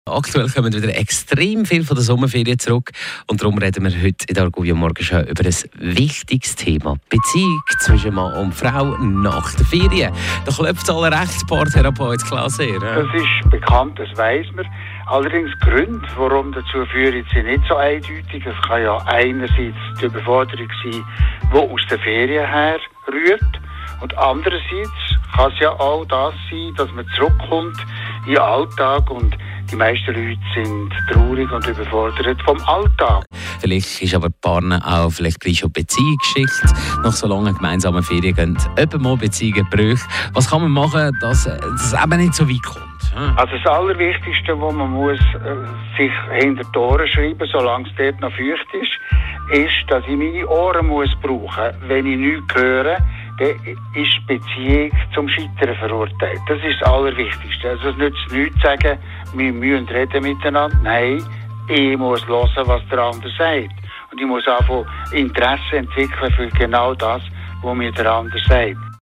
Aktuell kommen wieder extrem viel von der Sommerferien zurück und darum reden wir heute in der Arguvio Morgenschau über ein wichtiges Thema. Beziehung zwischen Mann und Frau nach den Ferien. Da klopft alle Rechtspaartherapeut Klaus Heer. Das ist bekannt, das weiss man. Allerdings die Gründe, warum dazu führen, sind nicht so eindeutig. Es kann ja einerseits die Überforderung sein, die aus der Ferien her rührt. Und andererseits kann es ja auch das sein, dass man zurückkommt in den Alltag und die meisten Leute sind traurig und überfordert vom Alltag. Vielleicht ist aber die Partner auch vielleicht gleich schon Beziehungsgeschichte. Nach so langen gemeinsamen Ferien gehen eben mal Beziehungen brüch. Was kann man machen, dass es eben nicht so weit kommt? Also das Allerwichtigste, was man muss sich hinter die Ohren schreiben, solange es dort noch feucht ist, dass ich meine Ohren muss brauchen. Wenn ich nichts höre, dann ist die Beziehung zum Scheitern verurteilt. Das ist das Allerwichtigste. Also es nützt nichts zu sagen, wir müssen reden miteinander. Nein, ich muss hören, was der andere sagt. Und ich muss einfach Interesse entwickeln für genau das, was mir der andere sagt.